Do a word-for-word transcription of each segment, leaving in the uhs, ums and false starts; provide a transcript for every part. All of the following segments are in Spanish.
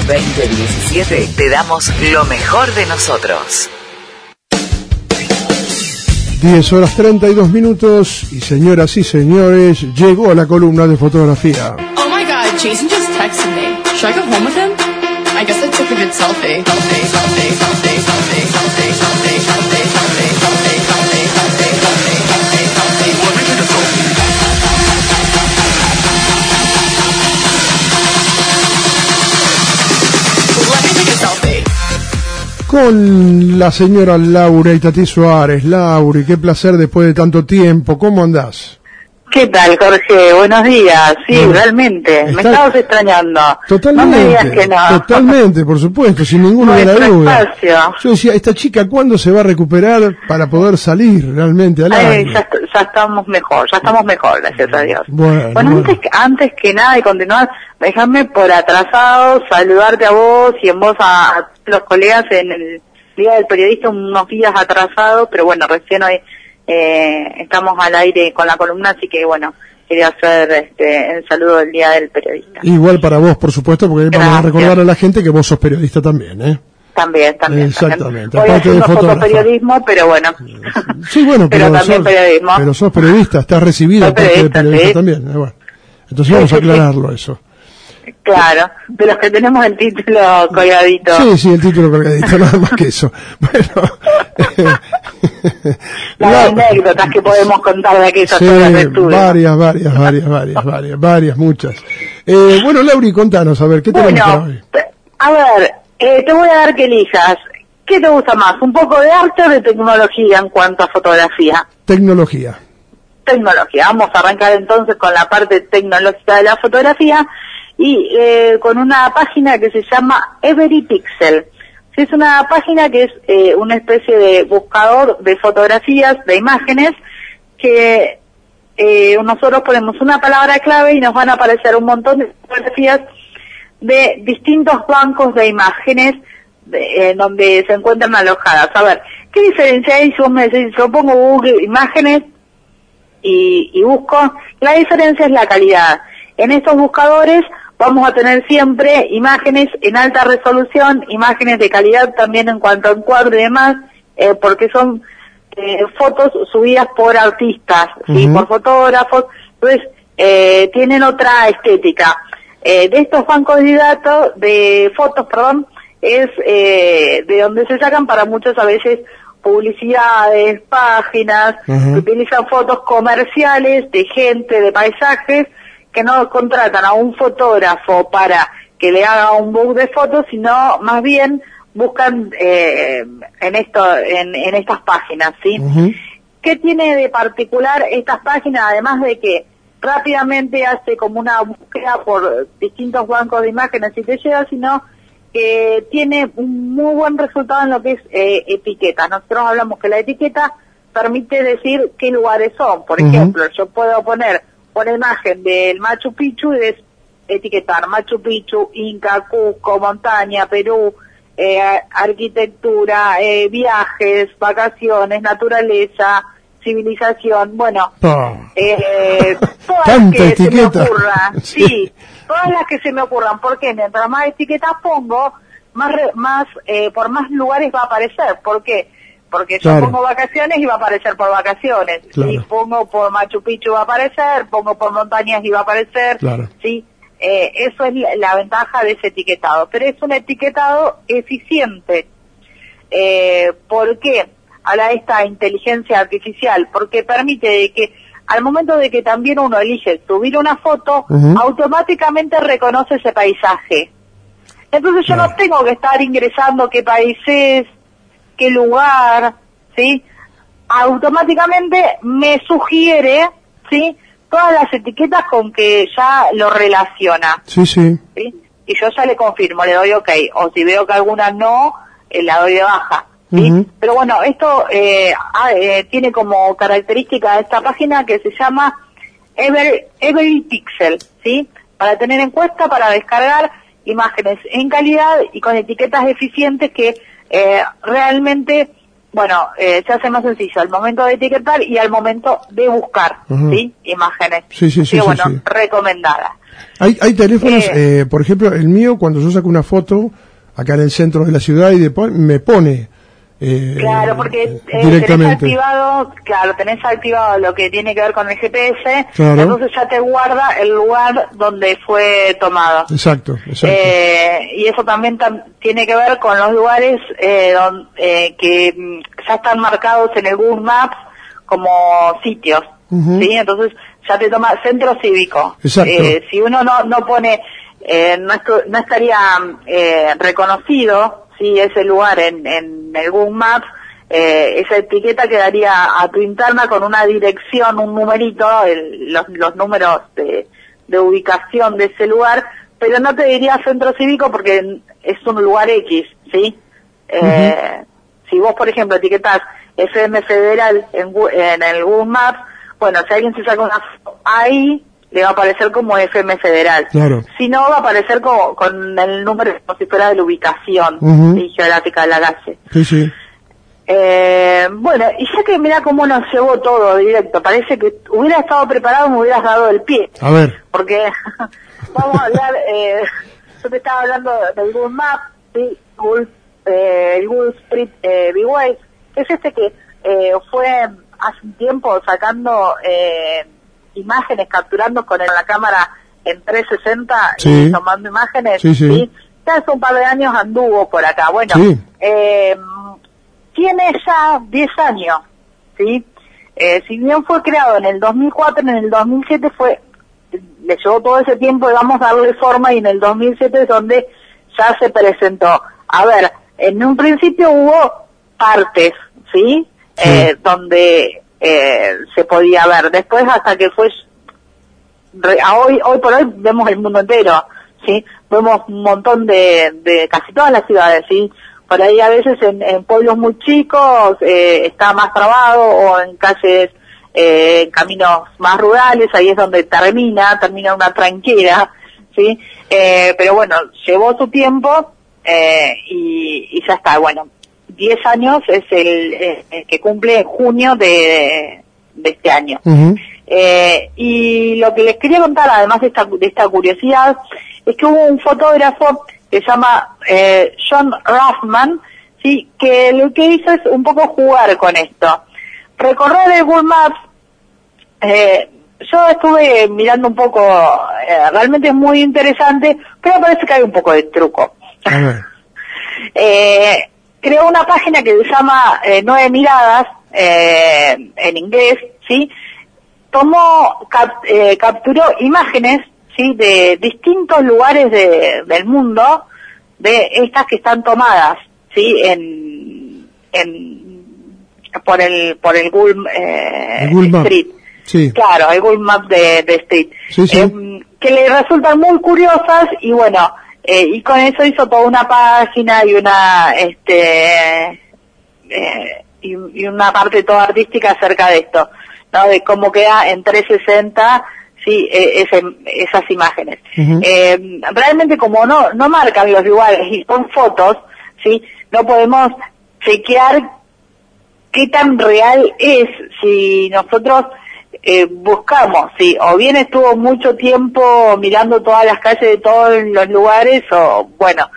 veinte diecisiete te damos lo mejor de nosotros. diez horas treinta y dos minutos y señoras y señores, llegó la columna de fotografía. Oh my god, Jason just texted me. Should I go home with him? I guess I took a good selfie. Selfie, selfie, selfie, selfie, selfie, selfie, selfie, selfie, selfie, selfie, selfie, selfie, selfie, selfie. Let me take a selfie. Let me take a selfie. Con la señora Laura Itatí Suárez. Lauri, qué placer después de tanto tiempo. ¿Cómo andás? ¿Qué tal, Jorge? Buenos días. Sí, Bueno, realmente. está... Me estabas extrañando. Totalmente. No me digas que no. Totalmente, por supuesto, sin ninguna de las dudas. Espacio. Yo decía, esta chica, ¿cuándo se va a recuperar para poder salir realmente al Ay, aire? ya, ya estamos mejor, ya estamos mejor, gracias a Dios. Bueno, bueno, bueno. Antes, antes que nada de continuar, déjame por atrasado saludarte a vos y en vos a, a los colegas en el Día del Periodista, unos días atrasados, pero bueno, recién hoy eh, estamos al aire con la columna, así que bueno, quería hacer este, el saludo del Día del Periodista. Igual para vos, por supuesto, porque Gracias. vamos a recordar a la gente que vos sos periodista también, ¿eh? También, también. Exactamente. Hoy Aparte de haciendo fotógrafa. fotoperiodismo, pero bueno. Sí, bueno, pero, pero también sos, periodismo. pero sos periodista, estás recibida Soy aparte de periodista, periodista sí. también. Eh, bueno. Entonces Sí, vamos a sí, sí. aclararlo eso. Claro, de los que tenemos el título colgadito. Sí, sí, el título colgadito, nada más que eso. Bueno. Las La- anécdotas que podemos contar de aquellas Sí, horas de estudio. varias, varias, varias, varias, varias, varias, muchas. Eh, bueno, Lauri, contanos, a ver, ¿qué tenemos para Bueno, hoy? a ver, eh, te voy a dar que elijas. ¿Qué te gusta más? ¿Un poco de arte o de tecnología en cuanto a fotografía? Tecnología. Tecnología. Vamos a arrancar entonces con la parte tecnológica de la fotografía y eh, con una página que se llama EveryPixel. Sí, es una página que es eh, una especie de buscador de fotografías, de imágenes, que eh, nosotros ponemos una palabra clave y nos van a aparecer un montón de fotografías de distintos bancos de imágenes de, eh, donde se encuentran alojadas. A ver, ¿qué diferencia hay si vos me decís, yo pongo Google Imágenes y, y busco? La diferencia es la calidad. En estos buscadores vamos a tener siempre imágenes en alta resolución, imágenes de calidad también en cuanto a encuadre y demás, eh, porque son eh, fotos subidas por artistas, ¿sí? Ujú. Por fotógrafos, entonces eh, tienen otra estética. Eh, de estos bancos de datos, de fotos, perdón, es eh, de donde se sacan para muchas a veces publicidades, páginas, Ujú. que utilizan fotos comerciales de gente, de paisajes, que no contratan a un fotógrafo para que le haga un book de fotos, sino más bien buscan eh, en esto, en, en estas páginas, ¿sí? Ujú. ¿Qué tiene de particular estas páginas? Además de que rápidamente hace como una búsqueda por distintos bancos de imágenes y te llega, sino que tiene un muy buen resultado en lo que es eh, etiquetas. Nosotros hablamos que la etiqueta permite decir qué lugares son. Por Ujú. ejemplo, yo puedo poner una imagen del Machu Picchu y des- etiquetar Machu Picchu, Inca, Cusco, montaña, Perú, eh, arquitectura, eh, viajes, vacaciones, naturaleza, civilización, bueno, Oh. eh, todas Tanta las que se me etiqueta. ocurran, Sí. sí, todas las que se me ocurran, porque mientras más etiquetas pongo, más, re- más eh, por más lugares va a aparecer. ¿Por qué? Porque yo Claro. pongo vacaciones y va a aparecer por vacaciones, Claro. si pongo por Machu Picchu va a aparecer, pongo por montañas y va a aparecer, Claro. sí, eh, eso es la, la ventaja de ese etiquetado, pero es un etiquetado eficiente. Eh, ¿Por qué? Habla de esta inteligencia artificial, porque permite de que al momento de que también uno elige subir una foto, Ujú. automáticamente reconoce ese paisaje. Entonces yo Claro. no tengo que estar ingresando qué país es, qué lugar, ¿sí? Automáticamente me sugiere, ¿sí? Todas las etiquetas con que ya lo relaciona, Sí, sí. ¿sí? Y yo ya le confirmo, le doy ok, o si veo que alguna no, eh, la doy de baja, ¿sí? Ujú. Pero bueno, esto eh, ah, eh, tiene como característica esta página que se llama Ever, EveryPixel, ¿sí? Para tener en cuenta, para descargar imágenes en calidad y con etiquetas eficientes que eh, realmente bueno, eh, se hace más sencillo al momento de etiquetar y al momento de buscar, uh-huh. ¿sí? Imágenes. Sí, sí, sí. Así que, sí, bueno, sí. recomendada. Hay, hay teléfonos, eh, eh, por ejemplo, el mío, cuando yo saco una foto acá en el centro de la ciudad y después me pone eh, claro, porque eh, directamente. tenés activado, claro, tenés activado lo que tiene que ver con el G P S, claro. Entonces ya te guarda el lugar donde fue tomado. Exacto, exacto. Eh, y eso también tam- tiene que ver con los lugares eh, don, eh, que mm, ya están marcados en el Google Maps como sitios, uh-huh. ¿sí? Entonces ya te toma centro cívico. Exacto. Eh, si uno no no pone, eh, no, estu- no estaría eh, reconocido, sí, ese lugar en, en el Google Maps, eh, esa etiqueta quedaría a tu interna con una dirección, un numerito, el, los, los números de, de ubicación de ese lugar, pero no te diría centro cívico porque es un lugar X, ¿sí? Eh, uh-huh. Si vos, por ejemplo, etiquetás F M Federal en, en el Google Maps, bueno, si alguien se saca una foto ahí, le va a aparecer como F M Federal. Claro. Si no, va a aparecer como, con el número como si fuera de la ubicación uh-huh. ¿sí? geográfica de la calle. Sí, sí. Eh, bueno, y ya que mira cómo nos llevó todo directo, parece que hubiera estado preparado, me hubieras dado el pie. A ver. Porque vamos a hablar, eh, yo te estaba hablando del Google Maps, ¿sí? Google, eh, el Google Street eh, View, que es este que eh, fue hace un tiempo sacando eh, imágenes, capturando con el, la cámara en trescientos sesenta sí. y tomando imágenes, sí, sí. ¿sí? Ya hace un par de años anduvo por acá. Bueno, sí. eh, tiene ya diez años, ¿sí? Eh, si bien fue creado en el dos mil cuatro, en el dos mil siete fue, le llevó todo ese tiempo, digamos, darle forma, y en el dos mil siete es donde ya se presentó. A ver, en un principio hubo partes, ¿sí? sí. Eh, donde eh, se podía ver. Después, hasta que fue, re, a hoy, hoy por hoy vemos el mundo entero, ¿sí? Vemos un montón de, de casi todas las ciudades, ¿sí? Por ahí a veces en, en pueblos muy chicos eh, está más trabado, o en calles, eh, en caminos más rurales, ahí es donde termina, termina una tranquera, ¿sí? Eh, pero bueno, llevó su tiempo eh, y, y ya está. Bueno, diez años es el, eh, el que cumple en junio de, de este año. Uh-huh. Eh, y lo que les quería contar, además de esta, de esta curiosidad, es que hubo un fotógrafo que se llama eh, John Ruffman, sí, que lo que hizo es un poco jugar con esto. Recorrer el Google Maps, eh, yo estuve mirando un poco, eh, realmente es muy interesante, pero parece que hay un poco de truco. eh, creó una página que se llama eh, Nueve Miradas, eh, en inglés, sí. Tomó, cap, eh, capturó imágenes, sí, de distintos lugares de, del mundo, de estas que están tomadas, sí, en, en por el por el Google, eh, el Google Street, sí. claro, el Google Map de, de Street, sí, sí. Eh, que le resultan muy curiosas, y bueno, eh, y con eso hizo toda una página y una este eh, y, y una parte toda artística acerca de esto, ¿no? De cómo queda en trescientos sesenta, sí, eh, ese, esas imágenes. Uh-huh. Eh, realmente, como no no marcan los lugares y son fotos, sí, no podemos chequear qué tan real es si nosotros eh, buscamos, sí, o bien estuvo mucho tiempo mirando todas las calles de todos los lugares, o bueno,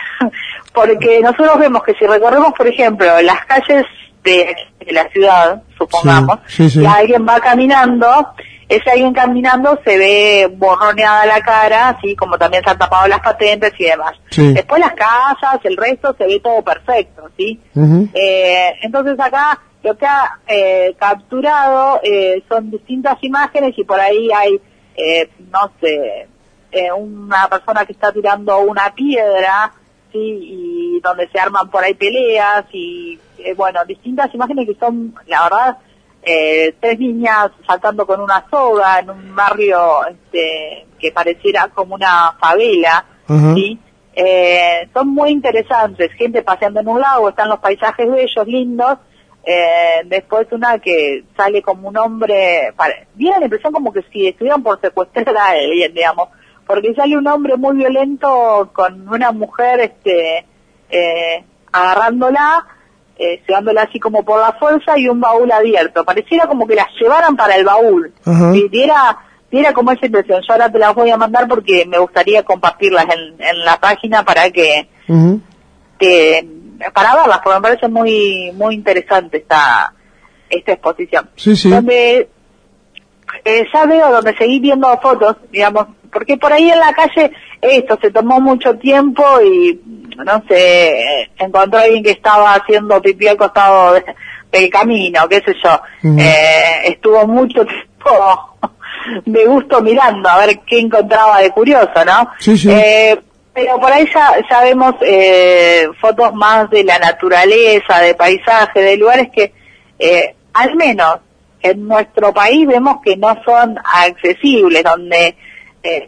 porque nosotros vemos que si recorremos, por ejemplo, las calles de, de la ciudad, supongamos, sí, sí, sí. y alguien va caminando, ese alguien caminando se ve borroneada la cara, así como también se han tapado las patentes y demás. Sí. Después las casas, el resto se ve todo perfecto, ¿sí? Uh-huh. Eh, entonces acá lo que ha eh, capturado eh, son distintas imágenes, y por ahí hay, eh, no sé, eh, una persona que está tirando una piedra, sí, y donde se arman por ahí peleas, y eh, bueno, distintas imágenes que son, la verdad, eh, tres niñas saltando con una soga en un barrio este, que pareciera como una favela, uh-huh. sí, eh, son muy interesantes, gente paseando en un lago, están los paisajes bellos, lindos. Eh, después una que sale como un hombre, para, viene la impresión como que si estuvieran por secuestrar a alguien, digamos, porque sale un hombre muy violento con una mujer este eh, agarrándola, eh, llevándola así como por la fuerza y un baúl abierto. Pareciera como que las llevaran para el baúl. Ajá. Y diera, diera como esa impresión. Yo ahora te las voy a mandar porque me gustaría compartirlas en, en la página para que, Uh-huh. que, para verlas, porque me parece muy, muy interesante esta, esta exposición. Sí, sí. Donde, eh, ya veo donde seguí viendo fotos, digamos, porque por ahí en la calle esto se tomó mucho tiempo y no sé, eh, encontró a alguien que estaba haciendo pipí al costado de, del camino, qué sé yo. Uh-huh. Eh, estuvo mucho tiempo de gusto mirando a ver qué encontraba de curioso, ¿no? Sí, sí. Eh, pero por ahí ya, ya vemos eh, fotos más de la naturaleza, de paisaje, de lugares que eh, al menos en nuestro país vemos que no son accesibles, donde eh,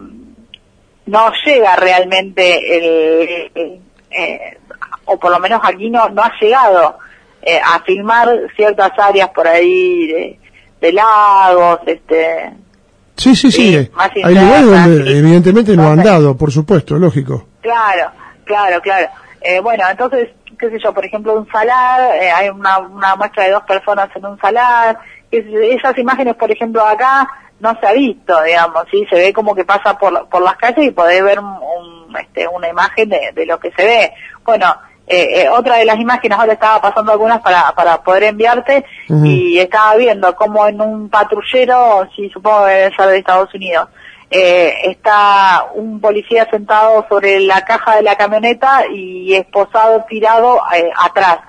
no llega realmente el, el eh, o por lo menos aquí no no ha llegado eh, a filmar ciertas áreas por ahí de, de lagos, este Sí, sí, sí. sí, más Hay lugares internas, donde sí. evidentemente no han Entonces, dado, por supuesto, lógico. Claro, claro, claro. Eh, bueno, entonces, qué sé yo, por ejemplo, un salar, eh, hay una, una muestra de dos personas en un salar, que esas imágenes, por ejemplo, acá no se ha visto, digamos, sí, se ve como que pasa por por las calles y podés ver un, un, este, una imagen de, de lo que se ve. Bueno, eh, eh, otra de las imágenes, ahora estaba pasando algunas para para poder enviarte, Uh-huh. y estaba viendo como en un patrullero, sí, supongo que debe ser de Estados Unidos, eh, está un policía sentado sobre la caja de la camioneta y esposado tirado eh, atrás.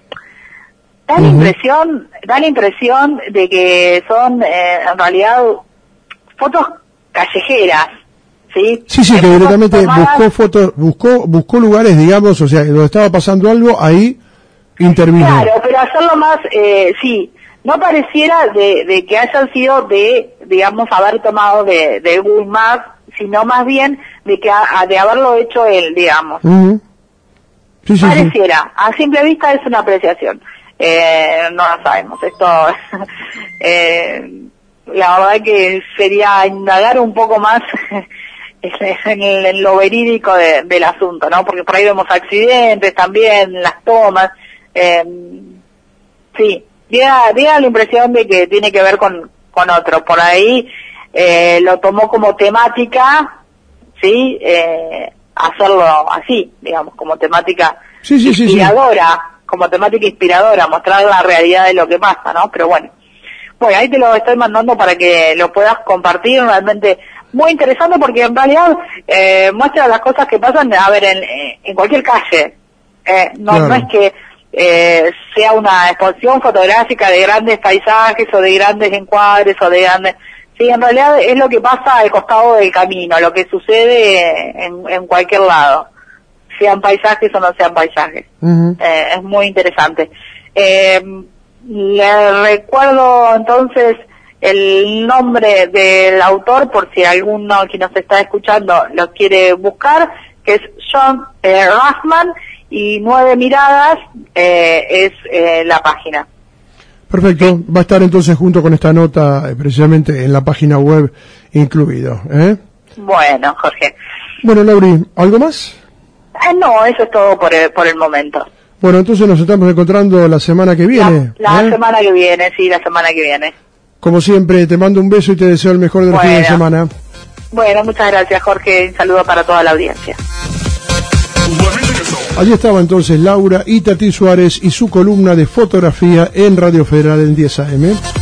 Da la Uh-huh. impresión, da la impresión de que son eh, en realidad fotos callejeras, ¿sí? Sí, sí, Eh, que fotos directamente tomadas- buscó fotos, buscó, buscó lugares, digamos, o sea, donde estaba pasando algo, ahí intervino. Claro, pero hacerlo más, eh, sí, no pareciera de, de que hayan sido de, digamos, haber tomado de, de Google Maps, sino más bien de que a- de haberlo hecho él, digamos. Uh-huh. Sí, sí, sí. Pareciera, a simple vista es una apreciación. Eh, no lo sabemos, esto, eh, la verdad que sería indagar un poco más en, el- en lo verídico de- del asunto, ¿no? Porque por ahí vemos accidentes también, las tomas, eh, sí, diera, diera la impresión de que tiene que ver con, con otro, por ahí eh, lo tomó como temática, sí, eh, hacerlo así, digamos, como temática Sí, sí, sí, sí. inspiradora, como temática inspiradora, mostrar la realidad de lo que pasa, ¿no? Pero bueno, bueno, ahí te lo estoy mandando para que lo puedas compartir, realmente muy interesante porque en realidad eh, muestra las cosas que pasan, a ver, en, en cualquier calle, eh, no, Claro. no es que eh, sea una exposición fotográfica de grandes paisajes o de grandes encuadres o de grandes... Sí, en realidad es lo que pasa al costado del camino, lo que sucede en, en cualquier lado, sean paisajes o no sean paisajes. Uh-huh. Eh, es muy interesante. Eh, le recuerdo entonces el nombre del autor por si alguno que nos está escuchando lo quiere buscar, que es John eh, Rahman, y Nueve Miradas eh, es eh, la página. Perfecto, va a estar entonces junto con esta nota, eh, precisamente en la página web incluido, ¿eh? Bueno, Jorge. Bueno, Lauri, ¿algo más? Eh, no, eso es todo por el, por el momento. Bueno, entonces nos estamos encontrando la semana que viene. La, la ¿eh? semana que viene, sí, la semana que viene. Como siempre, te mando un beso y te deseo el mejor de los Bueno. fines de semana. Bueno, muchas gracias, Jorge. Un saludo para toda la audiencia. Allí estaba entonces Laura Itatí Suárez y su columna de fotografía en Radio Federal en diez A M.